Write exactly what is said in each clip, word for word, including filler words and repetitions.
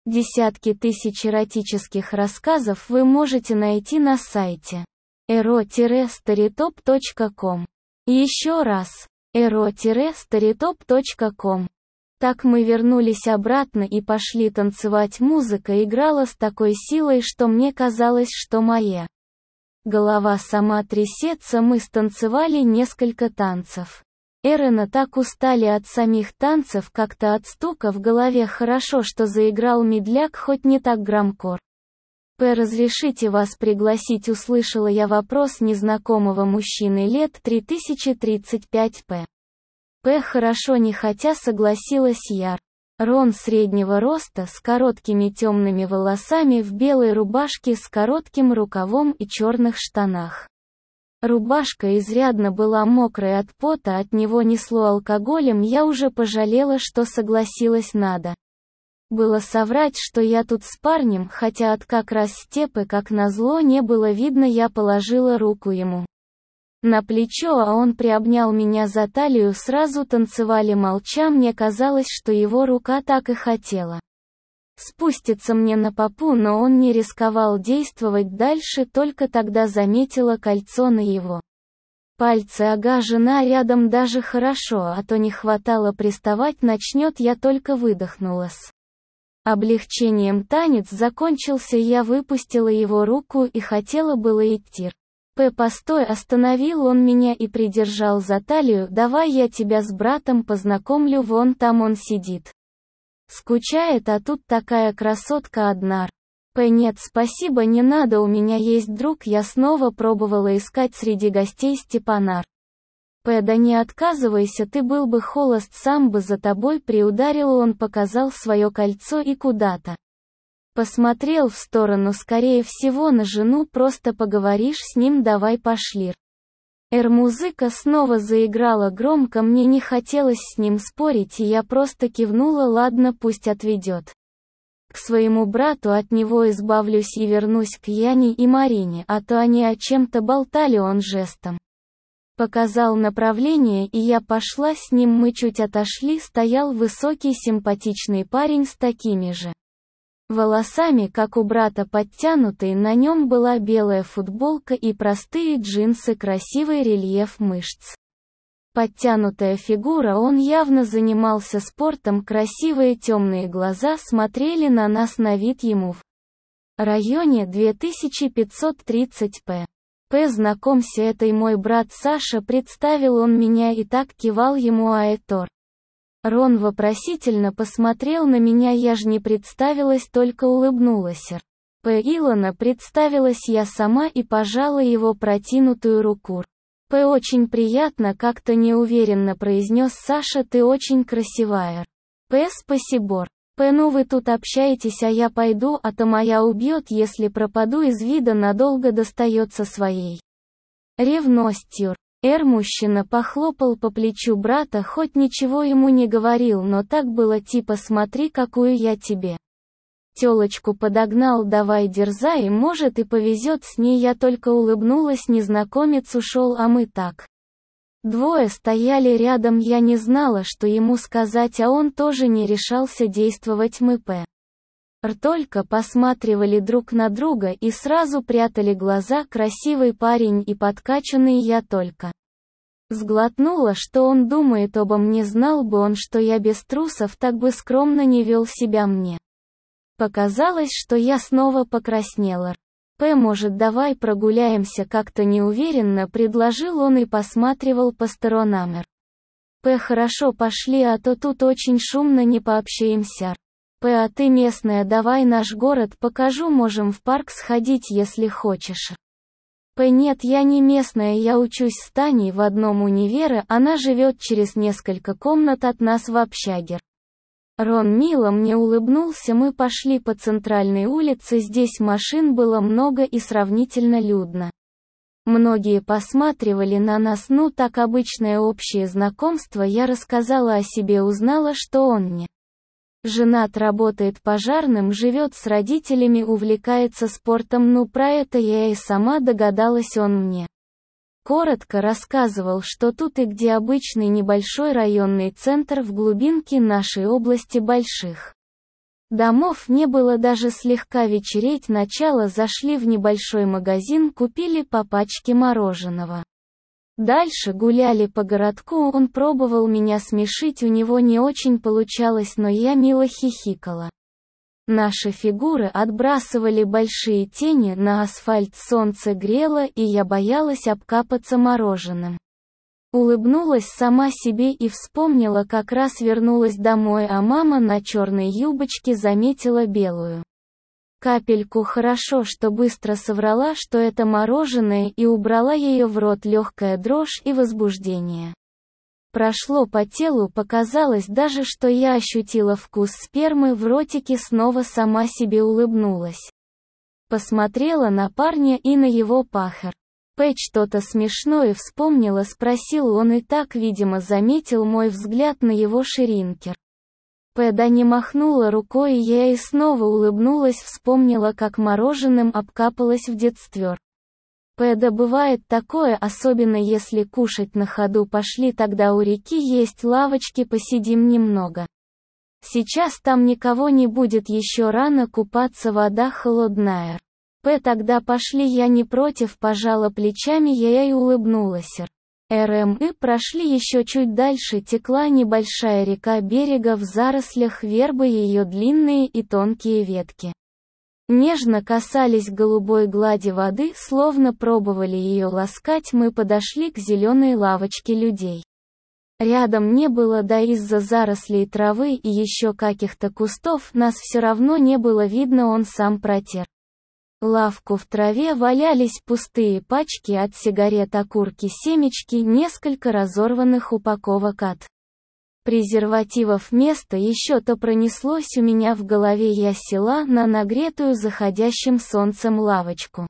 Десятки тысяч эротических рассказов вы можете найти на сайте эро старитоп точка ком. Еще раз, эро старитоп точка ком. Так мы вернулись обратно и пошли танцевать. Музыка играла с такой силой, что мне казалось, что моя голова сама трясется. Мы станцевали несколько танцев. Эрена так устали от самих танцев, как-то от стука в голове. Хорошо, что заиграл медляк, хоть не так громко. «П, разрешите вас пригласить?» — услышала я вопрос незнакомого мужчины лет три тысячи тридцать пять. П. П, хорошо, нехотя согласилась я. Рон среднего роста, с короткими темными волосами, в белой рубашке с коротким рукавом и черных штанах. Рубашка изрядно была мокрой от пота, от него несло алкоголем. Я уже пожалела, что согласилась. Надо было соврать, что я тут с парнем, хотя от как раз Степы, как назло, не было видно. Я положила руку ему на плечо, а он приобнял меня за талию. Сразу танцевали молча. Мне казалось, что его рука так и хотела спуститься мне на попу, но он не рисковал действовать дальше. Только тогда заметила кольцо на его пальце. Ага, жена рядом, даже хорошо, а то не хватало приставать начнет. Я только выдохнула с облегчением. Танец закончился, я выпустила его руку и хотела было идти. П, постой, остановил он меня и придержал за талию. Давай я тебя с братом познакомлю, вон там он сидит. Скучает, а тут такая красотка одна. П, нет, спасибо, не надо, у меня есть друг. Я снова пробовала искать среди гостей Степана. П, да не отказывайся, ты был бы холост, сам бы за тобой приударил. Он показал свое кольцо и куда-то посмотрел в сторону, скорее всего на жену. Просто поговоришь с ним, давай пошли. Р-музыка снова заиграла громко, мне не хотелось с ним спорить, и я просто кивнула. Ладно, пусть отведет к своему брату, от него избавлюсь и вернусь к Яне и Марине, а то они о чем-то болтали. Он жестом показал направление, и я пошла с ним. Мы чуть отошли, стоял высокий симпатичный парень с такими же волосами, как у брата, подтянутый, на нем была белая футболка и простые джинсы, красивый рельеф мышц. Подтянутая фигура, он явно занимался спортом, красивые темные глаза смотрели на нас. На вид ему в районе две тысячи пятьсот тридцать. П. П, знакомься, это и мой брат Саша, представил он меня и так кивал ему. А это Рон вопросительно посмотрел на меня, я ж не представилась, только улыбнулась. П, Илона, представилась я сама и пожала его протянутую руку. П, очень приятно, как-то неуверенно произнес Саша, ты очень красивая. П, спасибо. П, ну вы тут общаетесь, а я пойду, а то моя убьет, если пропаду из вида надолго. Достается своей ревностью. Р, мужчина похлопал по плечу брата, хоть ничего ему не говорил, но так было типа смотри, какую я тебе тёлочку подогнал, давай дерзай, может и повезет с ней. Я только улыбнулась. Незнакомец ушел, а мы так двое стояли рядом. Я не знала, что ему сказать, а он тоже не решался действовать. Мы П. Р только посматривали друг на друга и сразу прятали глаза. Красивый парень и подкачанный. Я только сглотнула, что он думает обо мне. Знал бы он, что я без трусов, так бы скромно не вел себя. Мне показалось, что я снова покраснела. П, может, давай прогуляемся, как-то неуверенно предложил он и посматривал по сторонам. П, хорошо, пошли, а то тут очень шумно, не пообщаемся. П, а ты местная, давай наш город покажу, можем в парк сходить, если хочешь. П, нет, я не местная, я учусь с Таней в одном универе, она живет через несколько комнат от нас в общаге. Рон мило мне улыбнулся. Мы пошли по центральной улице, здесь машин было много и сравнительно людно. Многие посматривали на нас, ну так, обычное общее знакомство. Я рассказала о себе, узнала, что он не женат, работает пожарным, живет с родителями, увлекается спортом. Ну про это я и сама догадалась. Он мне коротко рассказывал, что тут и где обычный небольшой районный центр в глубинке нашей области больших Домов не было даже слегка вечереть начало, зашли в небольшой магазин, купили по пачке мороженого. Дальше гуляли по городку, он пробовал меня смешить, у него не очень получалось, но я мило хихикала. Наши фигуры отбрасывали большие тени на асфальт, солнце грело, и я боялась обкапаться мороженым. Улыбнулась сама себе и вспомнила, как раз вернулась домой, а мама на черной юбочке заметила белую капельку. Хорошо, что быстро соврала, что это мороженое, и убрала ее в рот. Легкая дрожь и возбуждение прошло по телу, показалось даже, что я ощутила вкус спермы в ротике, снова сама себе улыбнулась. Посмотрела на парня и на его пахар. Пэт что-то смешное вспомнила, спросил он, и так, видимо, заметил мой взгляд на его ширинкер. Пэда не махнула рукой, и я и снова улыбнулась, вспомнила, как мороженым обкапалась в детстве. Пэда, бывает такое, особенно если кушать на ходу. Пошли тогда у реки, есть лавочки, посидим немного. Сейчас там никого не будет, еще рано купаться, вода холодная. П, тогда пошли, я не против, пожала плечами я и улыбнулась. РМы прошли еще чуть дальше, текла небольшая река, берега в зарослях вербы, ее длинные и тонкие ветки нежно касались голубой глади воды, словно пробовали ее ласкать. Мы подошли к зеленой лавочке, людей рядом не было, да из-за зарослей травы и еще каких-то кустов нас все равно не было видно, он сам протер лавку. В траве валялись пустые пачки от сигарет, окурки, семечки, несколько разорванных упаковок от презервативов. Место еще то пронеслось у меня в голове. Я села на нагретую заходящим солнцем лавочку.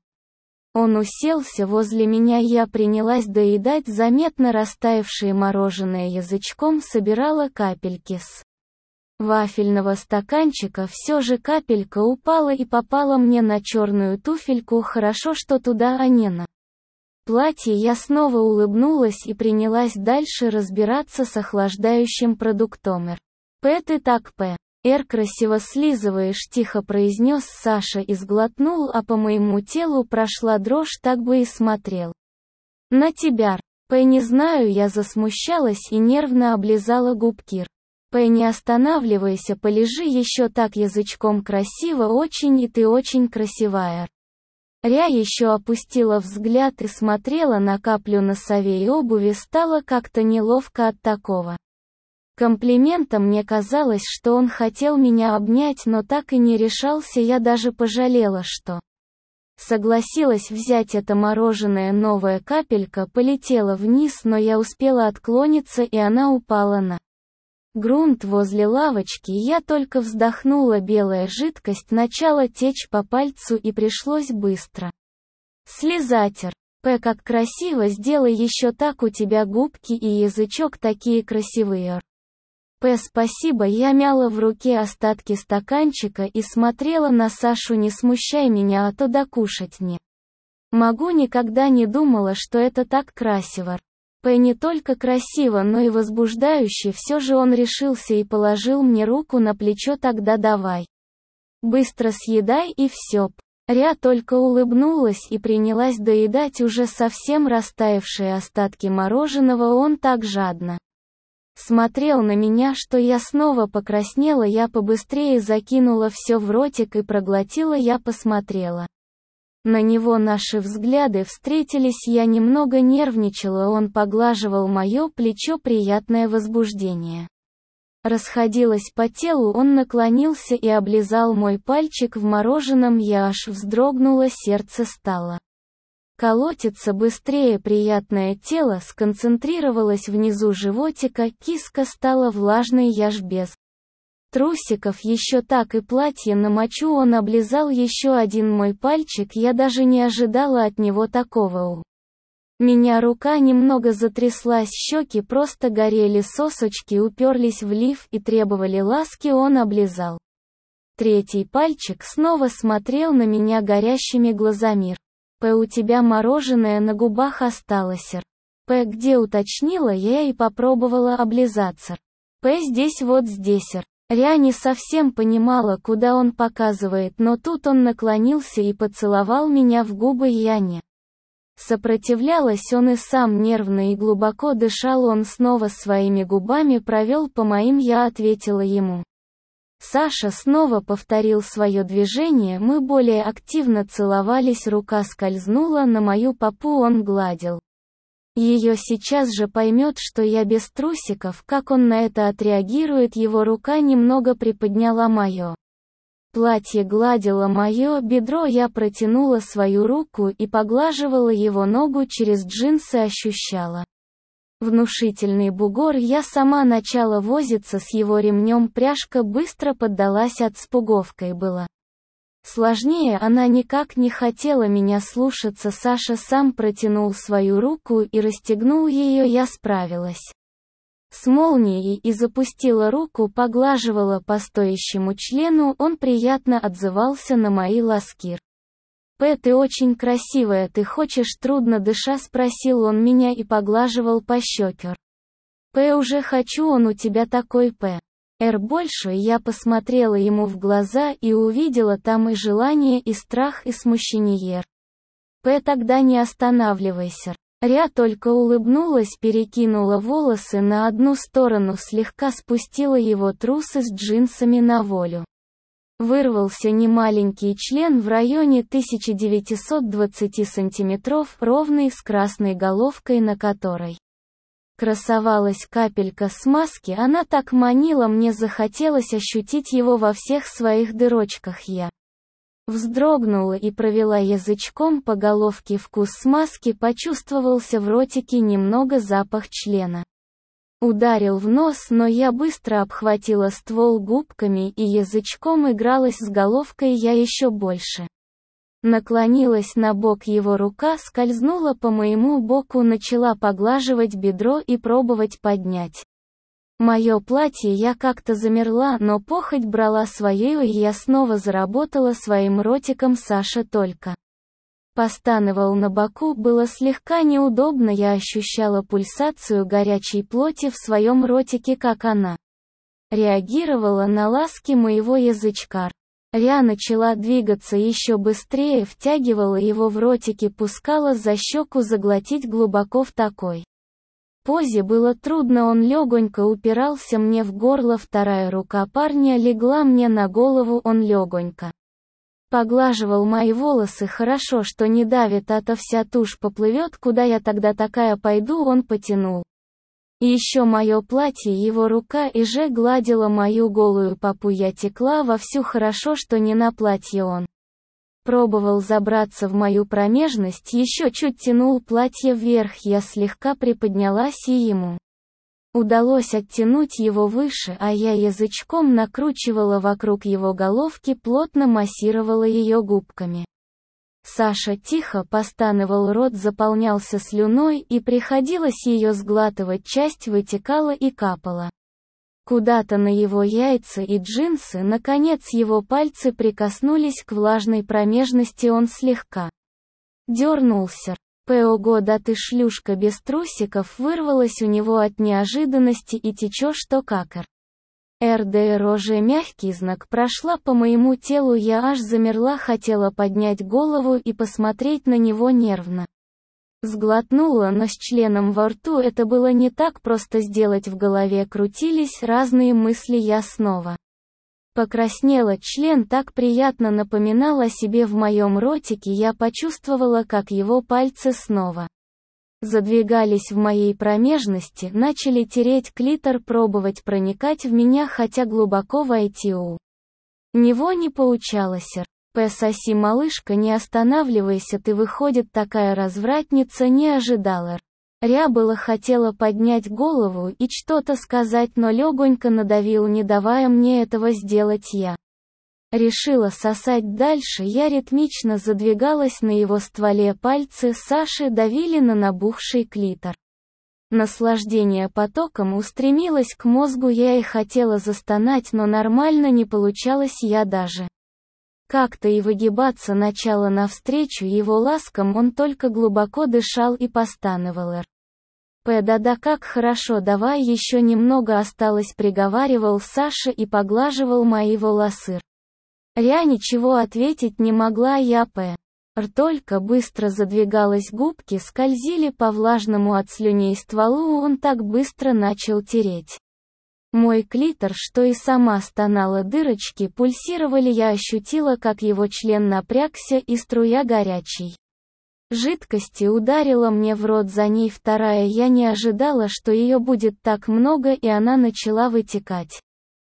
Он уселся возле меня, я принялась доедать заметно растаявшее мороженое, язычком собирала капельки с вафельного стаканчика. Все же капелька упала и попала мне на черную туфельку, хорошо, что туда, а не на платье. Я снова улыбнулась и принялась дальше разбираться с охлаждающим продуктом. Р. П, ты так, П. Р, красиво слизываешь, тихо произнес Саша и сглотнул, а по моему телу прошла дрожь, так бы и смотрел на тебя. П, не знаю, я засмущалась и нервно облизала губки. П, не останавливайся, полежи еще так, язычком, красиво очень, и ты очень красивая. Ря еще опустила взгляд и смотрела на каплю на сове и обуви, стало как-то неловко от такого комплимента. Мне казалось, что он хотел меня обнять, но так и не решался. Я даже пожалела, что согласилась взять это мороженое. Новая капелька полетела вниз, но я успела отклониться, и она упала на грунт возле лавочки. Я только вздохнула, белая жидкость начала течь по пальцу и пришлось быстро слезать. Р. П, как красиво, сделай еще так, у тебя губки и язычок такие красивые. Р. П, спасибо. Я мяла в руке остатки стаканчика и смотрела на Сашу. Не смущай меня, а то докушать не могу. Никогда не думала, что это так красиво. П, не только красиво, но и возбуждающе. Все же он решился и положил мне руку на плечо. Тогда давай быстро съедай и все. Ря только улыбнулась и принялась доедать уже совсем растаявшие остатки мороженого. Он так жадно смотрел на меня, что я снова покраснела. Я побыстрее закинула все в ротик и проглотила. Я посмотрела на него, наши взгляды встретились, я немного нервничала, он поглаживал мое плечо, приятное возбуждение расходилось по телу, он наклонился и облизал мой пальчик в мороженом. Я аж вздрогнула, сердце стало колотиться быстрее, приятное тело сконцентрировалось внизу животика, киска стала влажной, я ж без трусиков еще так и платье намочу. Он облизал еще один мой пальчик, я даже не ожидала от него такого. У меня рука немного затряслась, щеки просто горели, сосочки уперлись в лиф и требовали ласки. Он облизал третий пальчик, снова смотрел на меня горящими глазами. П, у тебя мороженое на губах осталось. Р. П, где, уточнила я и попробовала облизаться. П, здесь, вот здесь. Р. Ря не совсем понимала, куда он показывает, но тут он наклонился и поцеловал меня в губы. Я не сопротивлялась, он и сам нервно и глубоко дышал, он снова своими губами провел по моим, я ответила ему. Саша снова повторил свое движение, мы более активно целовались, рука скользнула на мою попу, он гладил ее, сейчас же поймет, что я без трусиков, как он на это отреагирует, его рука немного приподняла мое платье, гладила мое бедро, я протянула свою руку и поглаживала его ногу через джинсы, ощущала внушительный бугор, я сама начала возиться с его ремнем, пряжка быстро поддалась, от спуговкой было сложнее, она никак не хотела меня слушаться, Саша сам протянул свою руку и расстегнул ее, я справилась с молнией и запустила руку, поглаживала по стоящему члену, он приятно отзывался на мои ласки. «П, ты очень красивая, ты хочешь?» Трудно дыша спросил он меня и поглаживал по щеке. «П, уже хочу, он у тебя такой П. Р больше». Я посмотрела ему в глаза и увидела там и желание, и страх, и смущение. «П, тогда не останавливайся». Ря только улыбнулась, перекинула волосы на одну сторону, слегка спустила его трусы с джинсами на волю. Вырвался немаленький член в районе тысяча девятьсот двадцать сантиметров, ровный, с красной головкой, на которой красовалась капелька смазки, она так манила, мне захотелось ощутить его во всех своих дырочках. Я вздрогнула и провела язычком по головке, вкус смазки почувствовался в ротике, немного запах члена ударил в нос, но я быстро обхватила ствол губками и язычком игралась с головкой, я еще больше наклонилась на бок, его рука скользнула по моему боку, начала поглаживать бедро и пробовать поднять мое платье, я как-то замерла, но похоть брала свое, и я снова заработала своим ротиком, Саша только постановал на боку, было слегка неудобно, я ощущала пульсацию горячей плоти в своем ротике, как она реагировала на ласки моего язычка. Ря начала двигаться еще быстрее, втягивала его в ротике, пускала за щеку, заглотить глубоко в такой позе было трудно, он легонько упирался мне в горло, вторая рука парня легла мне на голову, он легонько поглаживал мои волосы, хорошо, что не давит, а то вся тушь поплывет, куда я тогда такая пойду, он потянул. И еще мое платье, его рука и же гладила мою голую попу, я текла вовсю, хорошо, что не на платье, он пробовал забраться в мою промежность, еще чуть тянул платье вверх, я слегка приподнялась и ему удалось оттянуть его выше, а я язычком накручивала вокруг его головки, плотно массировала ее губками. Саша тихо постановал, рот заполнялся слюной, и приходилось ее сглатывать, часть вытекала и капала куда-то на его яйца и джинсы, наконец его пальцы прикоснулись к влажной промежности, он слегка дернулся. «Ого, да ты шлюшка без трусиков!» вырвалось у него от неожиданности, и течешь что какар. РД роже мягкий знак прошла по моему телу, я аж замерла, хотела поднять голову и посмотреть на него нервно. Сглотнула, но с членом во рту это было не так просто сделать, в голове крутились разные мысли, я снова покраснела, член так приятно напоминал о себе в моем ротике, я почувствовала, как его пальцы снова задвигались в моей промежности, начали тереть клитор, пробовать проникать в меня, хотя глубоко войти у него не получалось. «П, соси, малышка, не останавливайся, ты, выходит, такая развратница», не ожидала. Ря было хотела поднять голову и что-то сказать, но легонько надавил, не давая мне этого сделать, я решила сосать дальше, я ритмично задвигалась на его стволе, пальцы Саши давили на набухший клитор. Наслаждение потоком устремилось к мозгу, я и хотела застонать, но нормально не получалось, я даже как-то и выгибаться начала навстречу его ласкам, он только глубоко дышал и постановал. П. Да-да, как хорошо, давай еще немного осталось, приговаривал Саша и поглаживал мои волосы. Я ничего ответить не могла, я П. Р только быстро задвигалась, губки скользили по влажному от слюней стволу, он так быстро начал тереть мой клитор, что и сама стонала, дырочки пульсировали, я ощутила, как его член напрягся, и струя горячей жидкости ударила мне в рот, за ней вторая, я не ожидала, что ее будет так много, и она начала вытекать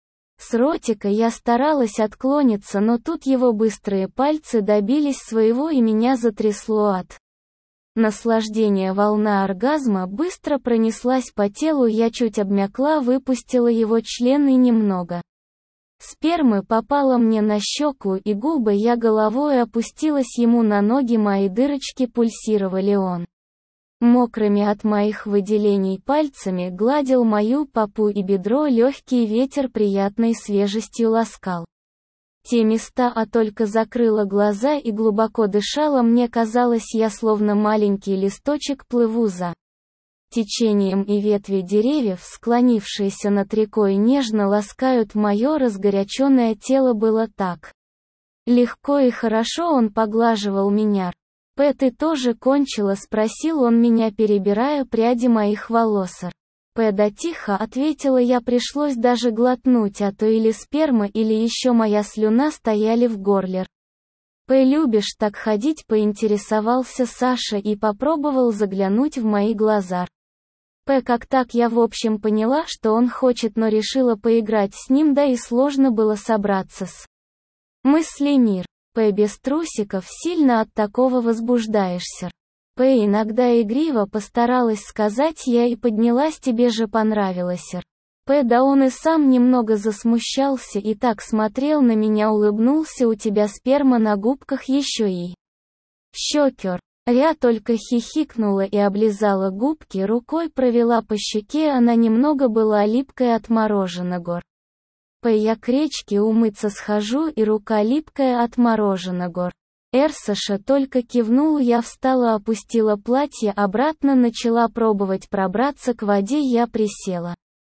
с ротика. Я старалась отклониться, но тут его быстрые пальцы добились своего, и меня затрясло от наслаждения. Волна оргазма быстро пронеслась по телу, я чуть обмякла, выпустила его член, и немного спермы попало мне на щеку и губы, я головой опустилась ему на ноги, мои дырочки пульсировали, он мокрыми от моих выделений пальцами гладил мою попу и бедро, легкий ветер приятной свежестью ласкал те места, а только закрыла глаза и глубоко дышала, мне казалось, я словно маленький листочек плыву за течением, и ветви деревьев, склонившиеся над рекой, нежно ласкают мое разгоряченное тело, было так легко и хорошо, он поглаживал меня. «П, ты тоже кончила?» — спросил он меня, перебирая пряди моих волос. «П, да тихо», — ответила я, пришлось даже глотнуть, а то или сперма, или еще моя слюна стояли в горле. «П, любишь так ходить?» — поинтересовался Саша и попробовал заглянуть в мои глаза. «П, как так?» Я в общем поняла, что он хочет, но решила поиграть с ним, да и сложно было собраться с мысли мир. «П, без трусиков, сильно от такого возбуждаешься». «П, иногда игриво», постаралась сказать я и поднялась, тебе же понравилось. «П, да он и сам немного засмущался и так смотрел на меня, улыбнулся, у тебя сперма на губках еще и щекер». Я только хихикнула и облизала губки, рукой провела по щеке, она немного была липкая от мороженого. «П, я к речке умыться схожу, и рука липкая от мороженого». «Р, Саша только кивнул», я встала, опустила платье обратно, начала пробовать пробраться к воде, я присела.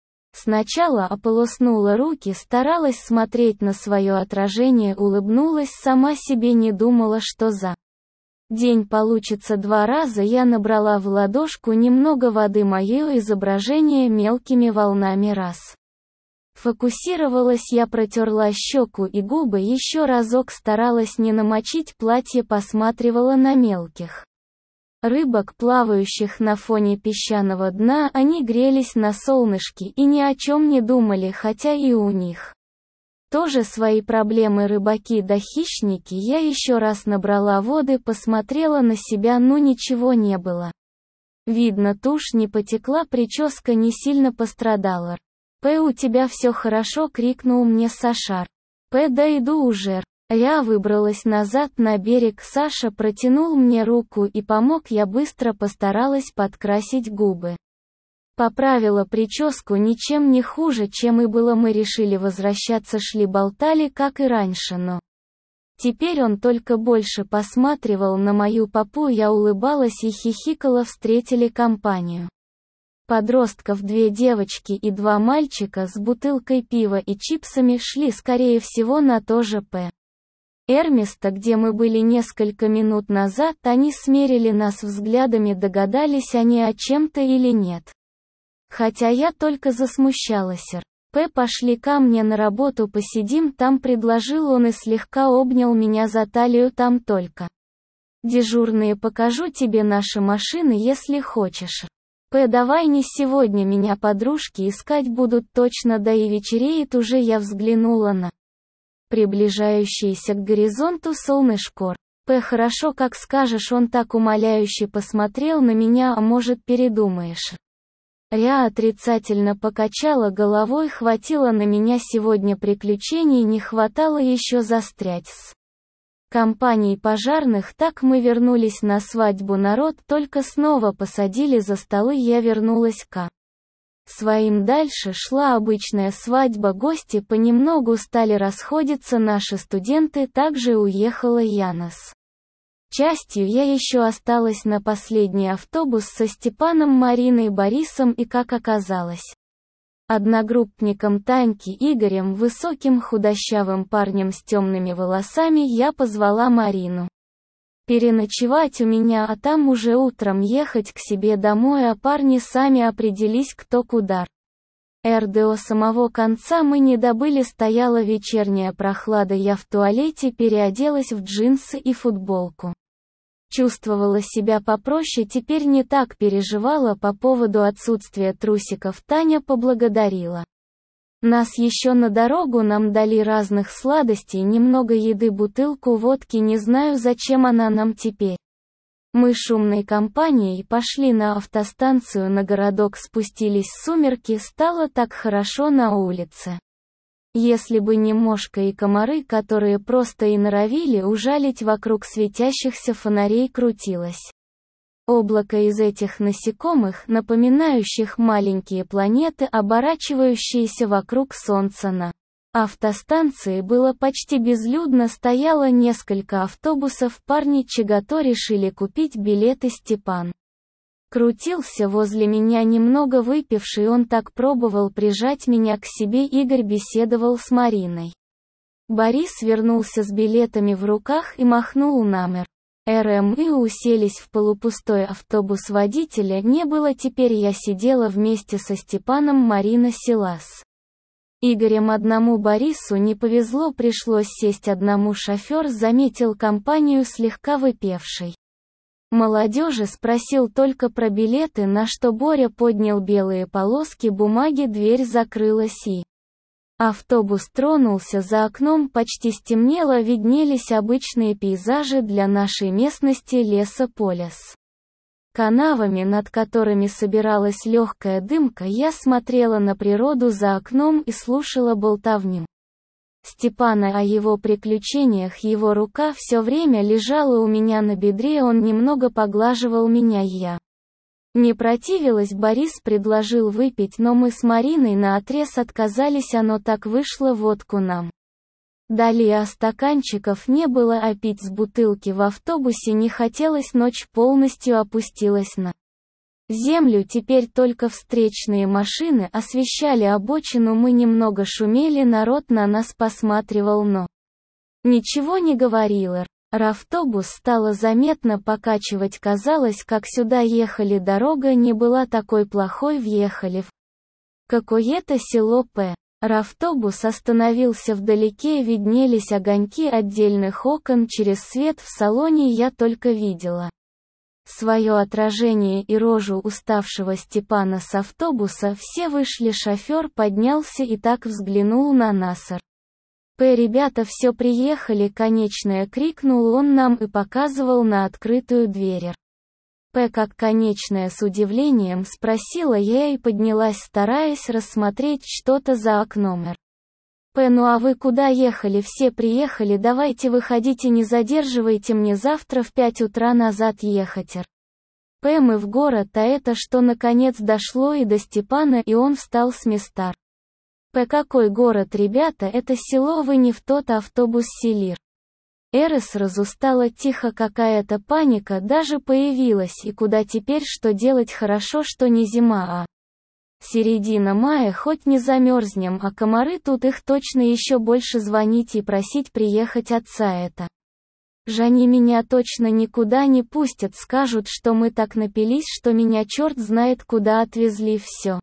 Сначала ополоснула руки, старалась смотреть на свое отражение, улыбнулась сама себе, не думала, что за день получится два раза. Я набрала в ладошку немного воды, мое изображение мелкими волнами раз фокусировалась, я протерла щеку и губы, еще разок старалась не намочить платье, посматривала на мелких рыбок, плавающих на фоне песчаного дна, они грелись на солнышке и ни о чем не думали, хотя и у них тоже свои проблемы, рыбаки да хищники. Я еще раз набрала воды, посмотрела на себя, ну ничего не было видно, тушь не потекла, прическа не сильно пострадала. «П, у тебя все хорошо?» — крикнул мне Саша. «П, да иду уже». Я выбралась назад на берег, Саша протянул мне руку и помог, я быстро постаралась подкрасить губы. Поправила прическу, ничем не хуже, чем и было, мы решили возвращаться, шли болтали, как и раньше, но теперь он только больше посматривал на мою попу, я улыбалась и хихикала, встретили компанию подростков, две девочки и два мальчика с бутылкой пива и чипсами, шли скорее всего на то же П. Р место, где мы были несколько минут назад, они смерили нас взглядами, догадались они о чем-то или нет. Хотя я только засмущалась. «П, пошли ко мне на работу, посидим там», предложил он и слегка обнял меня за талию, там только дежурные, покажу тебе наши машины, если хочешь. «П, давай не сегодня, меня подружки искать будут точно, да и вечереет уже». Я взглянула на приближающееся к горизонту солнышко. «П, хорошо, как скажешь», он так умоляюще посмотрел на меня, а может передумаешь. Я отрицательно покачала головой, хватило на меня сегодня приключений, не хватало еще застрять с компанией пожарных. Так мы вернулись на свадьбу, народ только снова посадили за столы, я вернулась к своим. Дальше шла обычная свадьба, гости понемногу стали расходиться, наши студенты, также уехала Янос. Частью я еще осталась на последний автобус со Степаном, Мариной, Борисом и, как оказалось, одногруппником Таньки Игорем, высоким худощавым парнем с темными волосами. Я позвала Марину переночевать у меня, а там уже утром ехать к себе домой, а парни сами определись кто куда. Р До самого конца мы не добыли, стояла вечерняя прохлада, я в туалете переоделась в джинсы и футболку. Чувствовала себя попроще, теперь не так переживала по поводу отсутствия трусиков. Таня поблагодарила нас еще на дорогу, нам дали разных сладостей, немного еды, бутылку водки, не знаю, зачем она нам теперь. Мы шумной компанией пошли на автостанцию, на городок, спустились в сумерки, стало так хорошо на улице. Если бы не мошка и комары, которые просто и норовили ужалить, вокруг светящихся фонарей крутилось облако из этих насекомых, напоминающих маленькие планеты, оборачивающиеся вокруг Солнца. На автостанции было почти безлюдно, стояло несколько автобусов, парни чего-то решили купить билеты. Степан крутился возле меня, немного выпивший, он так пробовал прижать меня к себе. Игорь беседовал с Мариной. Борис вернулся с билетами в руках и махнул намер. Мы уселись в полупустой автобус, водителя не было, теперь я сидела вместе со Степаном, Марина села с Игорем. Одному Борису не повезло, пришлось сесть одному, шофер заметил компанию слегка выпившей молодежи, спросил только про билеты, на что Боря поднял белые полоски бумаги, дверь закрылась и автобус тронулся. За окном почти стемнело, виднелись обычные пейзажи для нашей местности: леса, поля с канавами, над которыми собиралась легкая дымка. Я смотрела на природу за окном и слушала болтовню Степана о его приключениях. Его рука все время лежала у меня на бедре, он немного поглаживал меня, я не противилась. Борис предложил выпить, но мы с Мариной наотрез отказались, оно так вышло, водку нам дали, а стаканчиков не было, а пить с бутылки в автобусе не хотелось. Ночь полностью опустилась на землю, теперь только встречные машины освещали обочину, мы немного шумели, народ на нас посматривал, но ничего не говорил. Автобус стало заметно покачивать, казалось, как сюда ехали, дорога не была такой плохой, въехали в какое-то село. П. Автобус остановился вдалеке, виднелись огоньки отдельных окон, через свет в салоне я только видела свое отражение и рожу уставшего Степана с автобуса. Все вышли, шофер поднялся и так взглянул на нас. «П, ребята, все, приехали, конечная!» — крикнул он нам и показывал на открытую дверь. «П, как конечная?» — с удивлением спросила я и поднялась, стараясь рассмотреть что-то за окном. «П, ну а вы куда ехали?» «Все приехали, давайте выходите, не задерживайте, мне завтра в пять утра назад ехать». «П, мы в город, а это что?» Наконец дошло и до Степана, и он встал с места. «П, какой город, ребята, это село, вы не в тот автобус сели». Р сразу стало тихо, какая-то паника даже появилась, и куда теперь, что делать? Хорошо, что не зима, а середина мая, хоть не замерзнем, а комары тут, их точно еще больше. Звонить и просить приехать отца, это же они меня точно никуда не пустят, скажут, что мы так напились, что меня черт знает куда отвезли. Все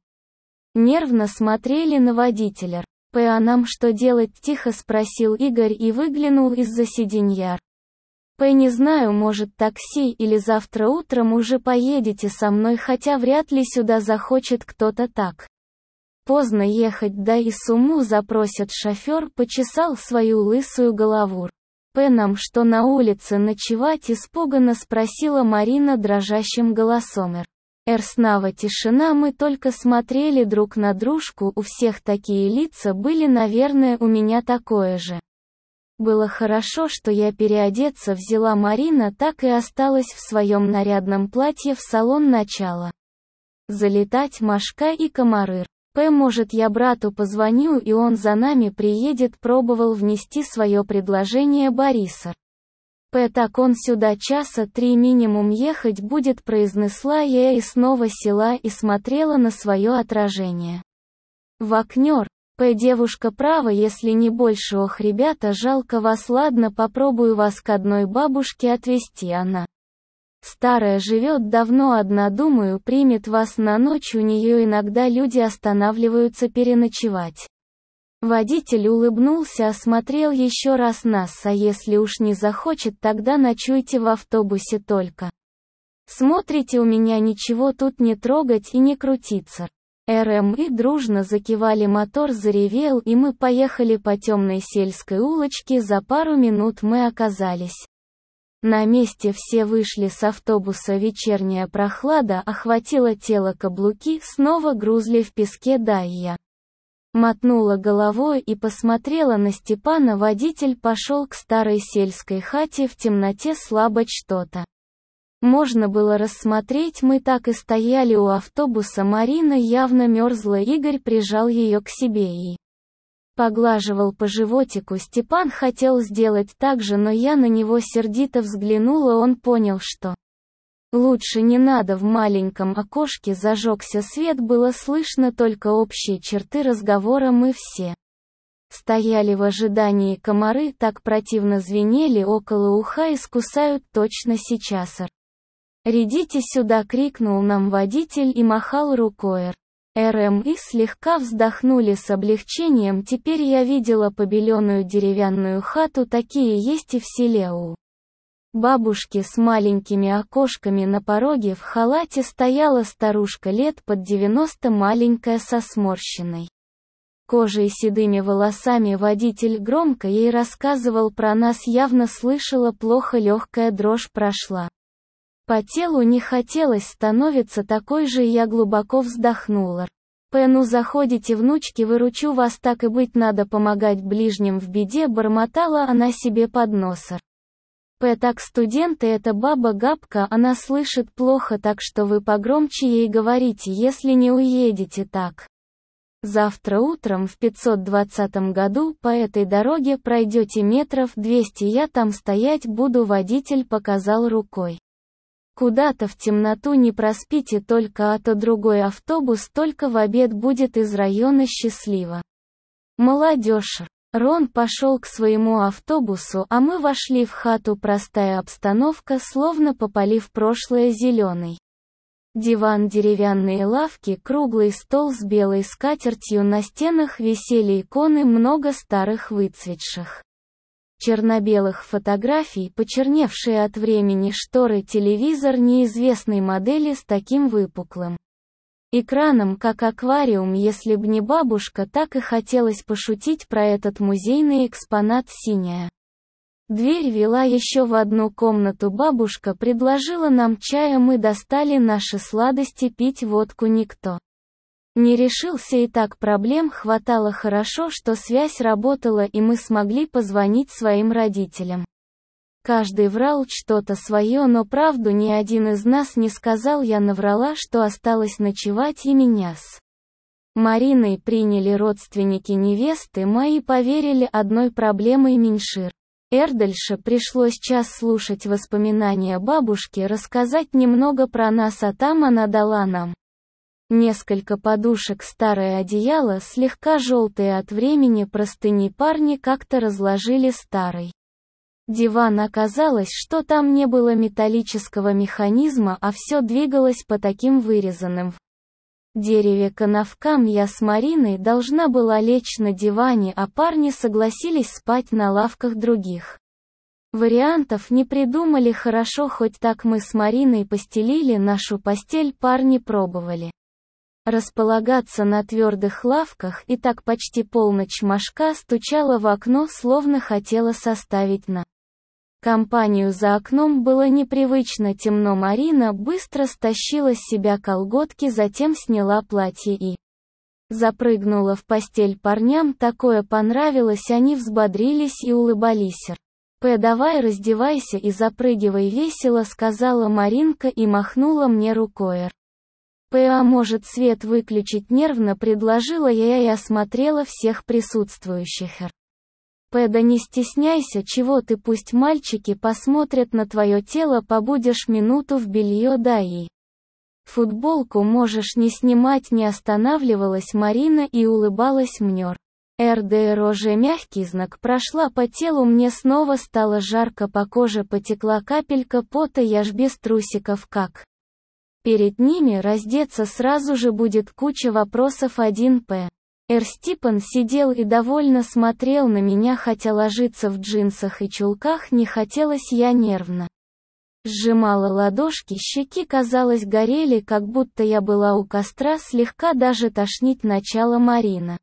нервно смотрели на водителя. «П, а нам что делать?» — тихо спросил Игорь и выглянул из-за сиденья. «П, не знаю, может такси, или завтра утром уже поедете со мной, хотя вряд ли сюда захочет кто-то так поздно ехать, да и сумму запросят». Шофер почесал свою лысую голову. «П, нам что, на улице ночевать?» — испуганно спросила Марина дрожащим голосом. Р снова тишина, мы только смотрели друг на дружку, у всех такие лица были, наверное, у меня такое же. Было хорошо, что я переодеться взяла, Марина так и осталась в своем нарядном платье. В салон начала залетать мошка и комары. «П, может, я брату позвоню, и он за нами приедет?» — пробовал внести свое предложение Бориса. П. Так он сюда часа три минимум ехать будет, произнесла я и снова села и смотрела на свое отражение в окне. П. Девушка права, если не больше. Ох, ребята, жалко вас, ладно, попробую вас к одной бабушке отвезти, она старая живет давно одна, думаю, примет вас на ночь, у нее иногда люди останавливаются переночевать. Водитель улыбнулся, осмотрел еще раз нас, а если уж не захочет, тогда ночуйте в автобусе только. Смотрите, у меня ничего тут не трогать и не крутиться. РМ и дружно закивали, мотор заревел, и мы поехали по темной сельской улочке. За пару минут мы оказались на месте. Все вышли с автобуса, вечерняя прохлада охватила тело, каблуки снова грузли в песке. Да, и я мотнула головой и посмотрела на Степана. Водитель пошел к старой сельской хате, в темноте слабо что-то можно было рассмотреть. Мы так и стояли у автобуса. Марина явно мерзла, Игорь прижал ее к себе и поглаживал по животику. Степан хотел сделать так же, но я на него сердито взглянула, он понял, что лучше не надо. В маленьком окошке зажегся свет, было слышно только общие черты разговора. Мы все стояли в ожидании, комары так противно звенели около уха, искусают точно сейчас. «Рядите сюда!» — крикнул нам водитель и махал рукой. РМ и слегка вздохнули с облегчением. Теперь я видела побеленную деревянную хату, такие есть и в селе у бабушки с маленькими окошками. На пороге в халате стояла старушка лет под девяносто, маленькая, со сморщенной кожей и седыми волосами. Водитель громко ей рассказывал про нас, явно слышала плохо, легкая дрожь прошла по телу, не хотелось становиться такой же. Я глубоко вздохнула. «П. Ну заходите, внучки, выручу вас, так и быть, надо помогать ближним в беде», — бормотала она себе под нос. «П. Так студенты, это баба Габка, она слышит плохо, так что вы погромче ей говорите, если не уедете так. Завтра утром в пятьсот двадцатом году по этой дороге пройдете метров двести, я там стоять буду». Водитель показал рукой куда-то в темноту. «Не проспите только, а то другой автобус только в обед будет из района Счастливо. Молодежь». Рон пошел к своему автобусу, а мы вошли в хату. Простая обстановка, словно попали в прошлое. Зеленый диван, деревянные лавки, круглый стол с белой скатертью, на стенах висели иконы, много старых выцветших черно-белых фотографий, почерневшие от времени шторы, телевизор неизвестной модели с таким выпуклым экраном, как аквариум. Если б не бабушка, так и хотелось пошутить про этот музейный экспонат. Синяя дверь вела еще в одну комнату. Бабушка предложила нам чая, мы достали наши сладости, пить водку никто не решился, и так проблем хватало. Хорошо, что связь работала, и мы смогли позвонить своим родителям. Каждый врал что-то свое, но правду ни один из нас не сказал. Я наврала, что осталась ночевать, и меня с Мариной приняли родственники невесты. Мои поверили, одной проблемой меньше. Эрдельше пришлось час слушать воспоминания бабушки, рассказать немного про нас, а там она дала нам несколько подушек, старое одеяло, слегка желтые от времени простыни. Парни как-то разложили старый диван, оказалось, что там не было металлического механизма, а все двигалось по таким вырезанным в дереве канавкам. Я с Мариной должна была лечь на диване, а парни согласились спать на лавках. Других вариантов не придумали. Хорошо, хоть так мы с Мариной постелили нашу постель. Парни пробовали располагаться на твердых лавках, и так почти полночь. Машка стучала в окно, словно хотела составить на компанию. За окном было непривычно темно. Марина быстро стащила с себя колготки, затем сняла платье и запрыгнула в постель. Парням такое понравилось, они взбодрились и улыбались. «П, давай раздевайся и запрыгивай», — весело сказала Маринка и махнула мне рукой. «П, а может свет выключить?» — нервно предложила я и осмотрела всех присутствующих. П. Да не стесняйся, чего ты, пусть мальчики посмотрят на твое тело, побудешь минуту в белье, да и футболку можешь не снимать, не останавливалась Марина и улыбалась мне. РДРОЖ мягкий знак прошла по телу, мне снова стало жарко, по коже потекла капелька пота, я ж без трусиков как. Перед ними раздеться сразу же будет куча вопросов. один П. Р. Степан сидел и довольно смотрел на меня, хотя ложиться в джинсах и чулках не хотелось, я нервно сжимала ладошки, щеки, казалось, горели, как будто я была у костра, слегка даже тошнить начала. Марина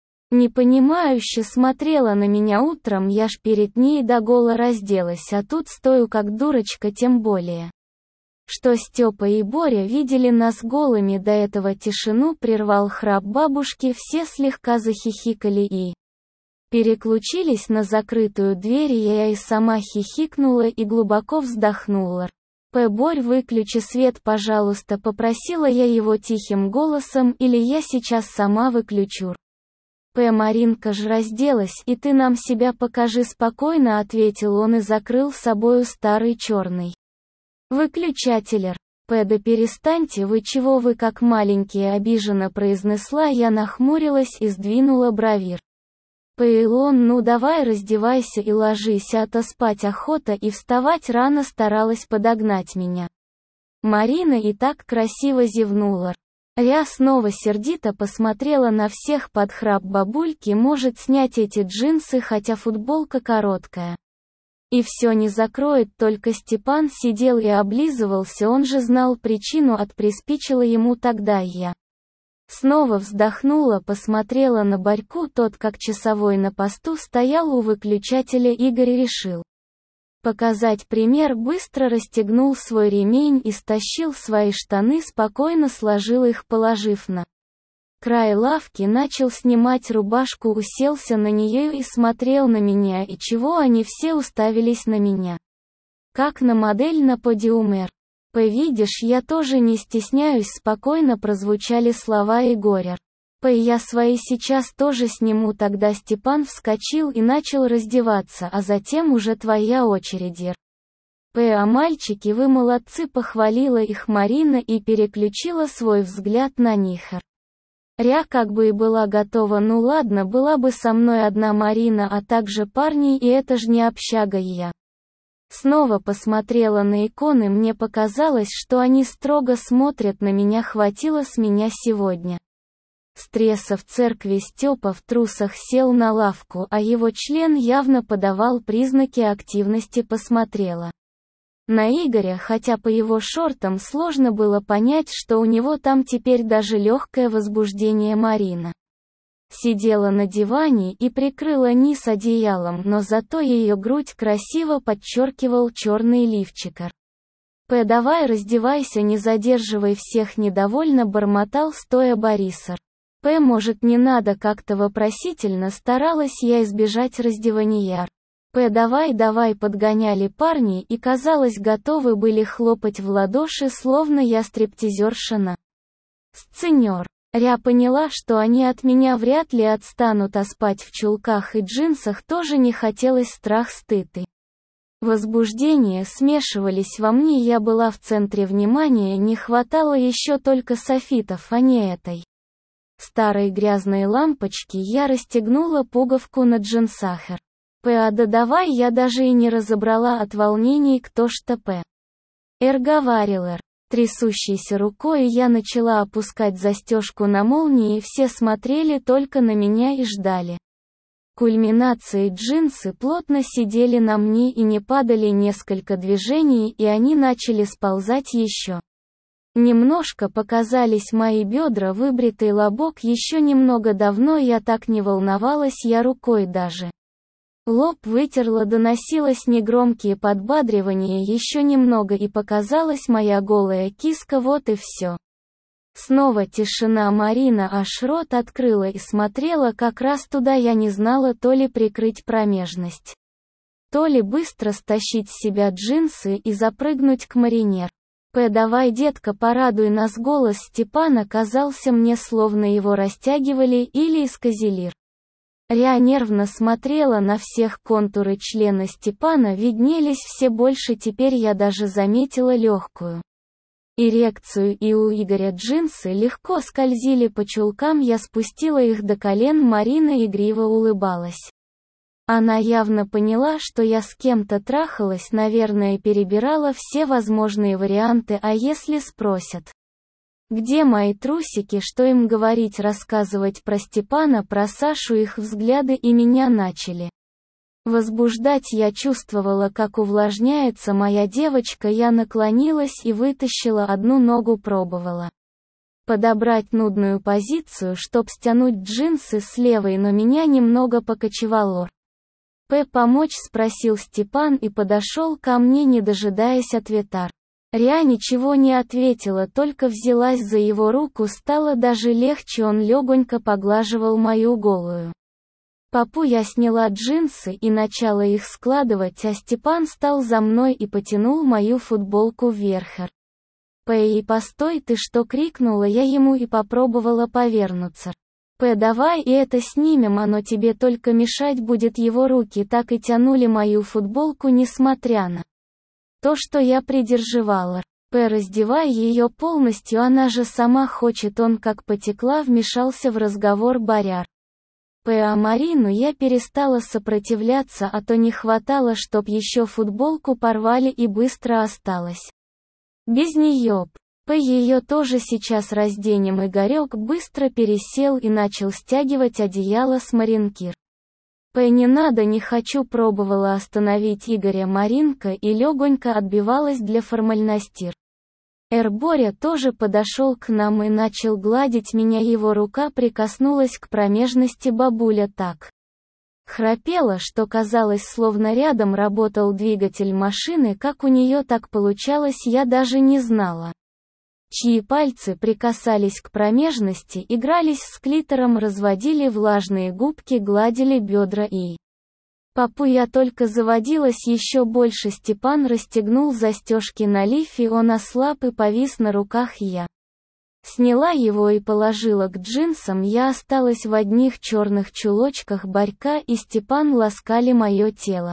непонимающе смотрела на меня. Утром я ж перед ней до гола разделась, а тут стою как дурочка, тем более что Степа и Боря видели нас голыми. До этого тишину прервал храп бабушки, все слегка захихикали и переключились на закрытую дверь, я и сама хихикнула и глубоко вздохнула. «П. Борь, выключи свет, пожалуйста», — попросила я его тихим голосом, «или я сейчас сама выключу». «П. Маринка ж разделась, и ты нам себя покажи», — спокойно ответил он и закрыл собою старый черный выключатель. «П. Да перестаньте вы, чего вы как маленькие», — обиженно произнесла я, нахмурилась и сдвинула брови. «П. Илон, ну давай раздевайся и ложись, а то спать охота, и вставать рано», — старалась подогнать меня Марина и так красиво зевнула. Я снова сердито посмотрела на всех под храп бабульки, может снять эти джинсы, хотя футболка короткая и все не закроет. Только Степан сидел и облизывался, он же знал причину, от приспичило ему. Тогда я снова вздохнула, посмотрела на Борьку, тот как часовой на посту стоял у выключателя. Игорь решил показать пример, быстро расстегнул свой ремень и стащил свои штаны, спокойно сложил их, положив на край лавки, начал снимать рубашку, уселся на нее и смотрел на меня, и чего они все уставились на меня как на модель на подиуме. «П. Видишь, я тоже не стесняюсь», — спокойно прозвучали слова Игоря. «П. Я свои сейчас тоже сниму». Тогда Степан вскочил и начал раздеваться, а затем уже твоя очередь. «П. А мальчики, вы молодцы», — похвалила их Марина и переключила свой взгляд на них. Ря как бы и была готова. Ну ладно, была бы со мной одна Марина, а также парни, и это ж не общага. Я снова посмотрела на иконы, мне показалось, что они строго смотрят на меня. Хватило с меня сегодня стресса в церкви. Степа в трусах сел на лавку, а его член явно подавал признаки активности. Посмотрела на Игоря, хотя по его шортам сложно было понять, что у него там теперь даже легкое возбуждение. Марина сидела на диване и прикрыла низ одеялом, но зато ее грудь красиво подчеркивал черный лифчик. «П. Давай раздевайся, не задерживай всех», — недовольно бормотал стоя Борисар. «П. Может, не надо», — как-то вопросительно старалась я избежать раздевания. «П. Давай, давай», — подгоняли парни и, казалось, готовы были хлопать в ладоши, словно я стриптизерша на сценер. Я поняла, что они от меня вряд ли отстанут, а спать в чулках и джинсах тоже не хотелось. Страх, стыд и возбуждение смешивались во мне, я была в центре внимания, не хватало еще только софитов, а не этой старой грязной лампочки. Я расстегнула пуговку на джинсах. «П. А да давай», я даже и не разобрала от волнений, кто что П. Р. говорил. Р. Трясущейся рукой я начала опускать застежку на молнии, все смотрели только на меня и ждали кульминации. Джинсы плотно сидели на мне и не падали. Несколько движений, и они начали сползать еще немножко, показались мои бедра, выбритый лобок. Еще немного. Давно я так не волновалась, я рукой даже лоб вытерла, доносилось негромкие подбадривания. Еще немного, и показалась моя голая киска. Вот и все. Снова тишина. Марина аж рот открыла и смотрела как раз туда. Я не знала, то ли прикрыть промежность, то ли быстро стащить с себя джинсы и запрыгнуть к Марине. «П. Давай, детка, порадуй нас». Голос Степана казался мне, словно его растягивали или исказили. Ря нервно смотрела на всех, контуры члена Степана виднелись все больше, теперь я даже заметила легкую эрекцию, и у Игоря джинсы легко скользили по чулкам, я спустила их до колен, Марина игриво улыбалась. Она явно поняла, что я с кем-то трахалась, наверное, перебирала все возможные варианты, а если спросят, где мои трусики, что им говорить, рассказывать про Степана, про Сашу, их взгляды и меня начали возбуждать, я чувствовала, как увлажняется моя девочка, я наклонилась и вытащила одну ногу, пробовала подобрать нудную позицию, чтоб стянуть джинсы с левой, но меня немного покачевало. «П, помочь?» — спросил Степан и подошел ко мне, не дожидаясь ответа. Ря ничего не ответила, только взялась за его руку, стало даже легче, он легонько поглаживал мою голую попу, я сняла джинсы и начала их складывать, а Степан стал за мной и потянул мою футболку вверх. «П, постой, ты что?» — крикнула я ему и попробовала повернуться. «П, давай и это снимем, оно тебе только мешать будет». Его руки так и тянули мою футболку, несмотря на то, что я придерживала. «П, раздевай ее полностью, она же сама хочет». Он как потекла, вмешался в разговор Боряр. «П, а Марину я перестала сопротивляться, а то не хватало, чтоб еще футболку порвали и быстро осталось без нее. П, ее тоже сейчас разденем». Игорек быстро пересел и начал стягивать одеяло с Маринки. «П, не надо, не хочу», пробовала остановить Игоря Маринка и легонько отбивалась для формальности. Р, Боря тоже подошел к нам и начал гладить меня, его рука прикоснулась к промежности, бабуля так храпела, что казалось, словно рядом работал двигатель машины, как у нее так получалось, я даже не знала, чьи пальцы прикасались к промежности, игрались с клитором, разводили влажные губки, гладили бедра и попу. Я только заводилась еще больше. Степан расстегнул застежки на лифе, он ослаб и повис на руках, я сняла его и положила к джинсам, я осталась в одних черных чулочках. Борька и Степан ласкали мое тело,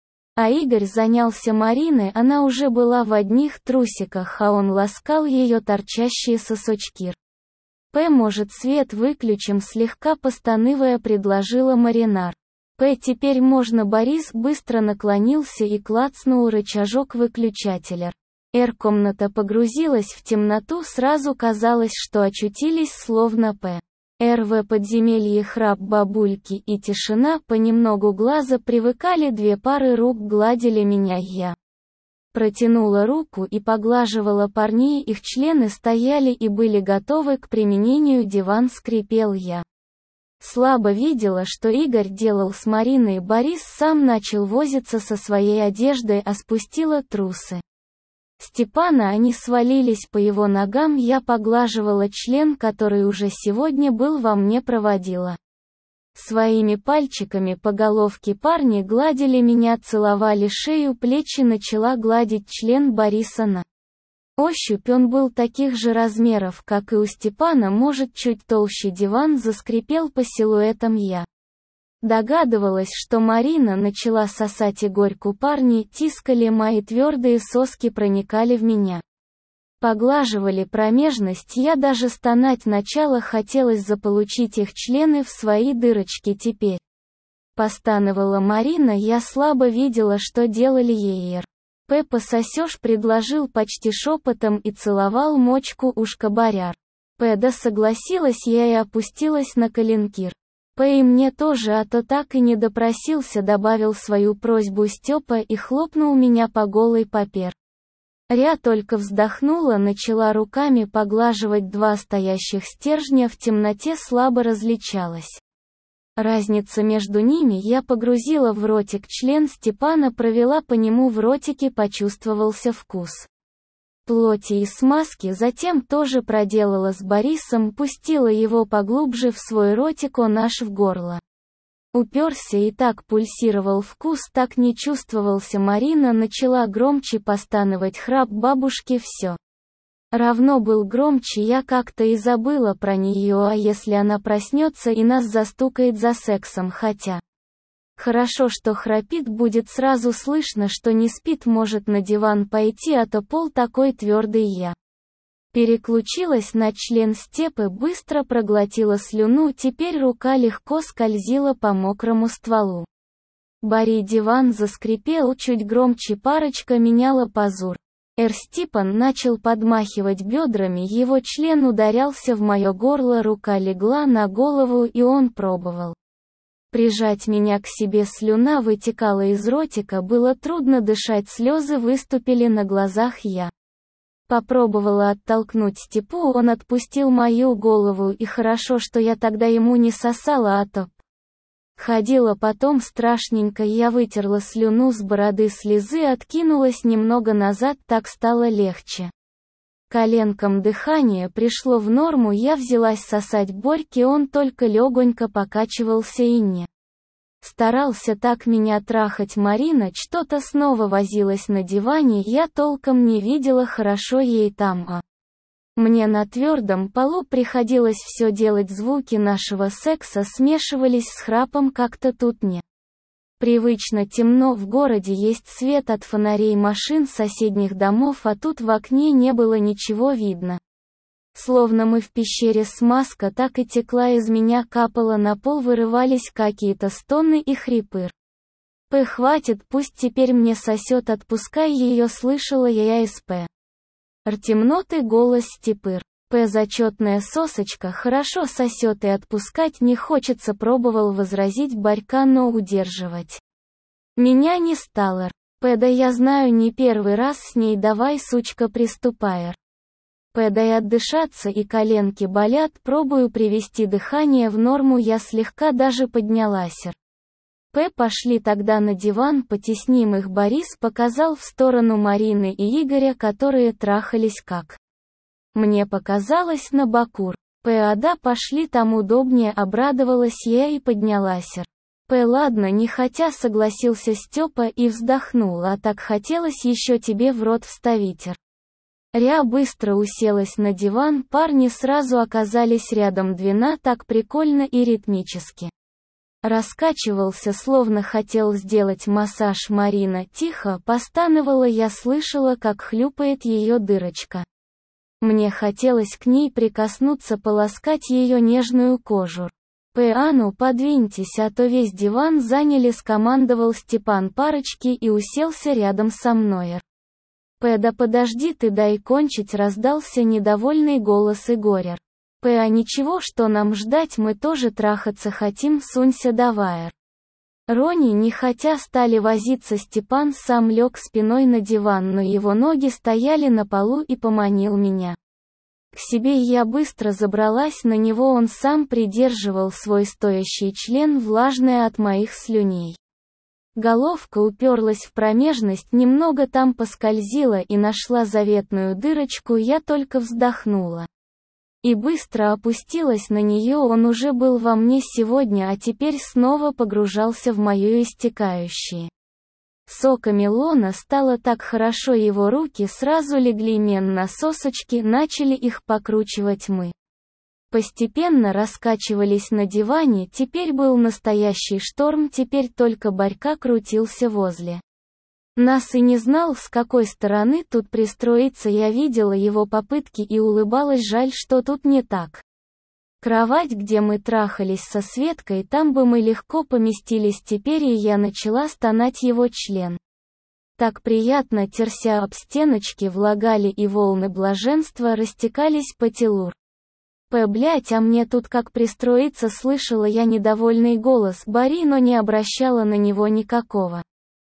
а Игорь занялся Мариной, она уже была в одних трусиках, а он ласкал ее торчащие сосочки. «П, может, свет выключим?» — слегка постанывая предложила Маринар. «П, теперь можно». Борис быстро наклонился и клацнул рычажок выключателя. Р, комната погрузилась в темноту, сразу казалось, что очутились словно П. Р в подземелье, храп бабульки и тишина, понемногу глаза привыкали, две пары рук гладили меня, я протянула руку и поглаживала парней, их члены стояли и были готовы к применению, диван скрипел, я слабо видела, что Игорь делал с Мариной. Борис сам начал возиться со своей одеждой, а спустила трусы Степана, они свалились по его ногам, я поглаживала член, который уже сегодня был во мне, проводила своими пальчиками по головке, парни гладили меня, целовали шею, плечи, начала гладить член Бориса на ощупь, он был таких же размеров, как и у Степана, может чуть толще, диван заскрипел по силуэтам, я догадывалась, что Марина начала сосать Игорьку, парни тискали мои твердые соски, проникали в меня, поглаживали промежность, я даже стонать начала, хотелось заполучить их члены в свои дырочки. Теперь постановала Марина, я слабо видела, что делали ей. Р, «П, пососешь?» — предложил почти шепотом и целовал мочку ушка Боряр. «П, да», согласилась я и опустилась на коленки. «П, и мне тоже, а то так и не допросился», — добавил свою просьбу Степа и хлопнул меня по голой попе. Ря только вздохнула, начала руками поглаживать два стоящих стержня, в темноте слабо различалась разница между ними, я погрузила в ротик член Степана, провела по нему в ротике, почувствовался вкус плоти и смазки, затем тоже проделала с Борисом, пустила его поглубже в свой ротик, он аж в горло уперся и так пульсировал вкус, так не чувствовался. Марина начала громче постановать, храп бабушки все равно был громче, я как-то и забыла про нее, а если она проснется и нас застукает за сексом, хотя... Хорошо, что храпит, будет сразу слышно, что не спит, может на диван пойти, а то пол такой твердый. Я переключилась на член Степы, быстро проглотила слюну, теперь рука легко скользила по мокрому стволу. Бари диван заскрипел чуть громче, парочка меняла позур. Эр Степан начал подмахивать бедрами, его член ударялся в мое горло, рука легла на голову и он пробовал прижать меня к себе, слюна вытекала из ротика, было трудно дышать, слезы выступили на глазах. Я попробовала оттолкнуть Степу, он отпустил мою голову, и хорошо, что я тогда ему не сосала, а то ходила потом страшненько. Я вытерла слюну с бороды, слезы откинулась немного назад, так стало легче. Коленкам дыхание пришло в норму, я взялась сосать Борьки, он только легонько покачивался и не старался так меня трахать. Марина что-то снова возилась на диване, я толком не видела, хорошо ей там, а мне на твердом полу приходилось все делать, звуки нашего секса смешивались с храпом, как-то тут не привычно, темно, в городе есть свет от фонарей машин соседних домов, а тут в окне не было ничего видно. Словно мы в пещере, смазка так и текла из меня, капала на пол, вырывались какие-то стоны и хрипы. «П, хватит, пусть теперь мне сосет, отпускай ее», слышала я СП. Р, темноты голос Степыр. «П, зачетная сосочка, хорошо сосет и отпускать не хочется», пробовал возразить Борька, но удерживать меня не стало. «П, да я знаю, не первый раз с ней, давай, сучка, приступай». «П, дай отдышаться, и коленки болят», пробую привести дыхание в норму, я слегка даже поднялась. «П, пошли тогда на диван, потесним их», Борис показал в сторону Марины и Игоря, которые трахались, как мне показалось, на боку. «П, а да, пошли, там удобнее», обрадовалась я и поднялась. «П, ладно, нехотя согласился Степа и вздохнул, а так хотелось еще тебе в рот вставить». Ря быстро уселась на диван, парни сразу оказались рядом, двина так прикольно и ритмически раскачивался, словно хотел сделать массаж. Марина тихо постановала, я слышала, как хлюпает ее дырочка. Мне хотелось к ней прикоснуться, поласкать ее нежную кожу. «П, а ну подвиньтесь, а то весь диван заняли», скомандовал Степан парочки и уселся рядом со мной. «П, да подожди ты, дай кончить», раздался недовольный голос Игоря. «П, а ничего, что нам ждать, мы тоже трахаться хотим, сунься давай». Рони нехотя стали возиться, Степан сам лег спиной на диван, но его ноги стояли на полу и поманил меня к себе, и я быстро забралась на него, он сам придерживал свой стоящий член, влажный от моих слюней. Головка уперлась в промежность, немного там поскользила и нашла заветную дырочку, я только вздохнула и быстро опустилась на нее, он уже был во мне сегодня, а теперь снова погружался в мою истекающие соками лона, стало так хорошо, его руки сразу легли мен на сосочки, начали их покручивать, мы постепенно раскачивались на диване, теперь был настоящий шторм, теперь только Борька крутился возле нас и не знал, с какой стороны тут пристроиться, я видела его попытки и улыбалась, жаль, что тут не так. Кровать, где мы трахались со Светкой, там бы мы легко поместились теперь, и я начала стонать, его член так приятно терся об стеночки, влагали, и волны блаженства растекались по телу. «П, блять, а мне тут как пристроиться», слышала я недовольный голос Бори, но не обращала на него никакого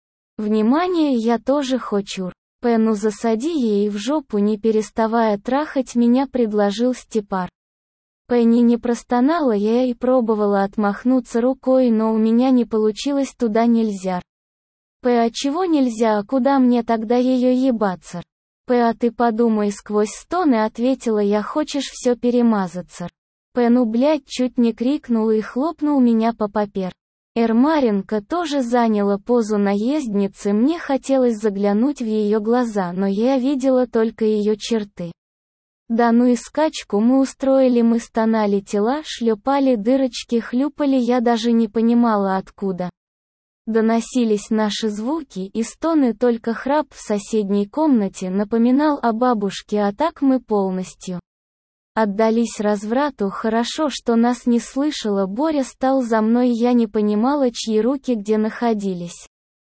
внимания. «Я тоже хочу». «П, ну засади ей в жопу», не переставая трахать меня, предложил Степар. «П, не не простонала я и пробовала отмахнуться рукой, но у меня не получилось, туда нельзя». «П, а чего нельзя, а куда мне тогда ее ебаться?» «П, а ты подумай», сквозь стоны ответила я, хочешь все перемазаться?» «П, ну блять», чуть не крикнул и хлопнул меня по попер. Эрмаренко тоже заняла позу наездницы, мне хотелось заглянуть в ее глаза, но я видела только ее черты. Да ну и скачку мы устроили, мы стонали, тела шлепали, дырочки хлюпали, я даже не понимала откуда доносились наши звуки и стоны, только храп в соседней комнате напоминал о бабушке, а так мы полностью отдались разврату. Хорошо, что нас не слышала. Боря стал за мной, я не понимала, чьи руки где находились.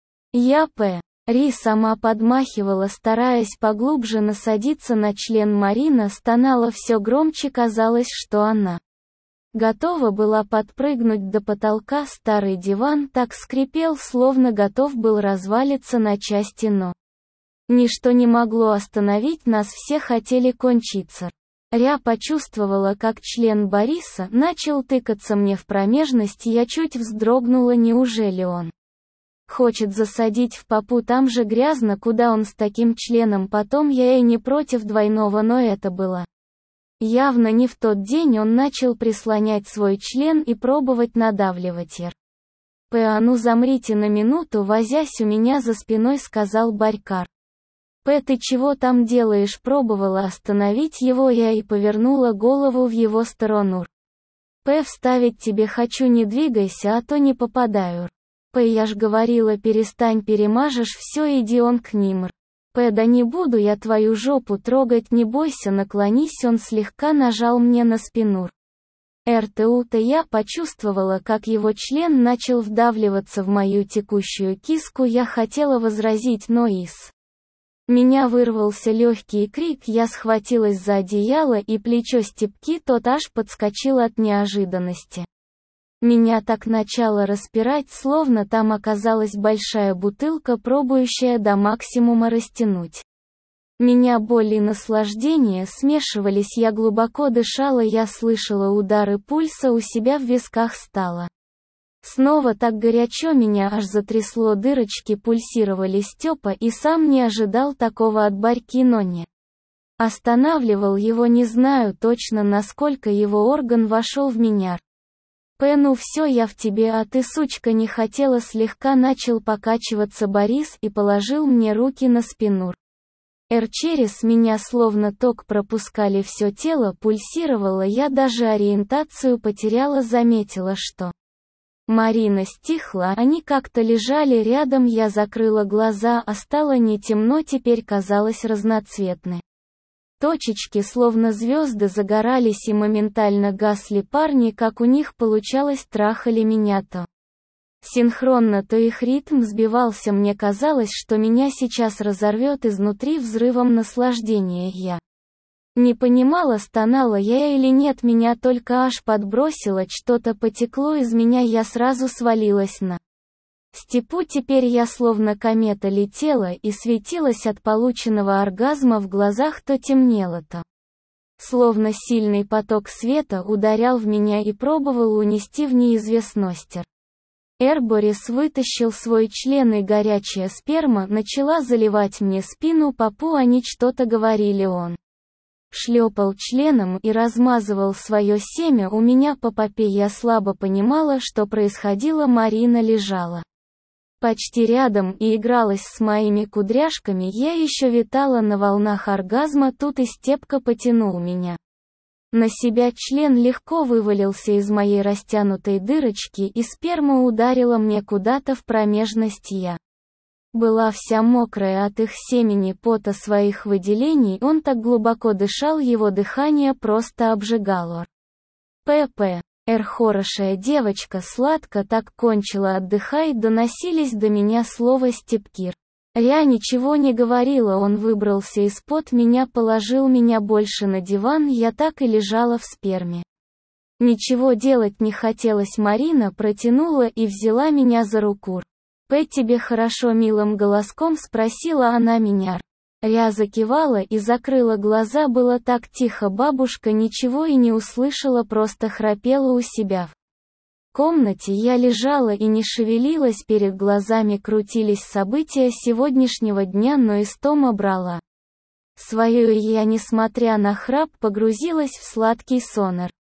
Я П. Ри сама подмахивала, стараясь поглубже насадиться на член. Марина стонала все громче, казалось, что она готова была подпрыгнуть до потолка. Старый диван так скрипел, словно готов был развалиться на части, но ничто не могло остановить нас, все хотели кончиться. Я почувствовала, как член Бориса начал тыкаться мне в промежность, я чуть вздрогнула. Неужели он хочет засадить в попу? Там же грязно, куда он с таким членом? Потом я и не против двойного, но это было явно не в тот день. Он начал прислонять свой член и пробовать надавливать. «Р. П. А ну замрите на минуту», возясь у меня за спиной, сказал Борькар. «П. Ты чего там делаешь?» Пробовала остановить его я и повернула голову в его сторону. «П. Вставить тебе хочу, не двигайся, а то не попадаю». «П. Я ж говорила, перестань, перемажешь все, иди он к ним». «П. Да не буду я твою жопу трогать, не бойся, наклонись». Он слегка нажал мне на спину. РТУ-то я почувствовала, как его член начал вдавливаться в мою текущую киску. Я хотела возразить, но из меня вырвался легкий крик, я схватилась за одеяло и плечо Степки, тот аж подскочил от неожиданности. Меня так начало распирать, словно там оказалась большая бутылка, пробующая до максимума растянуть. Меня боль и наслаждение смешивались, я глубоко дышала, я слышала удары пульса у себя в висках, стало снова так горячо, меня аж затрясло, дырочки пульсировали. Степа и сам не ожидал такого от Борьки, но не останавливал его, не знаю точно, насколько его орган вошел в меня. «П. Ну все, я в тебе, а ты, сучка, не хотела». Слегка начал покачиваться Борис и положил мне руки на спину. Р. Через меня словно ток пропускали, все тело пульсировало, я даже ориентацию потеряла, заметила, что Марина стихла, они как-то лежали рядом, я закрыла глаза, а стало не темно, теперь казалось разноцветны. Точечки, словно звезды, загорались и моментально гасли. Парни, как у них получалось, трахали меня то синхронно, то их ритм сбивался, мне казалось, что меня сейчас разорвет изнутри взрывом наслаждения. Я не понимала, стонала я или нет, меня только аж подбросило, что-то потекло из меня, я сразу свалилась на Степу. Теперь я словно комета летела и светилась от полученного оргазма, в глазах то темнело, то словно сильный поток света ударял в меня и пробовал унести в неизвестность. Р. Борис вытащил свой член, и горячая сперма начала заливать мне спину, попу, они что-то говорили. Он шлепал членом и размазывал свое семя у меня по попе. Я слабо понимала, что происходило. Марина лежала почти рядом и игралась с моими кудряшками, я еще витала на волнах оргазма. Тут и Степка потянул меня на себя, член легко вывалился из моей растянутой дырочки, и сперма ударила мне куда-то в промежность. Я была вся мокрая от их семени, пота, своих выделений. Он так глубоко дышал, его дыхание просто обжигало. «П.П. Р. Хорошая девочка, сладко так кончила, отдыхай». Доносились до меня слова Степкир. Я ничего не говорила, он выбрался из-под меня, положил меня больше на диван, я так и лежала в сперме. Ничего делать не хотелось. Марина протянула и взяла меня за руку. «П. Тебе хорошо?» — милым голоском спросила она меня. Я закивала и закрыла глаза, было так тихо, бабушка ничего и не услышала, просто храпела у себя в комнате. Я лежала и не шевелилась, перед глазами крутились события сегодняшнего дня, но истома брала свое, и я, несмотря на храп, погрузилась в сладкий сон.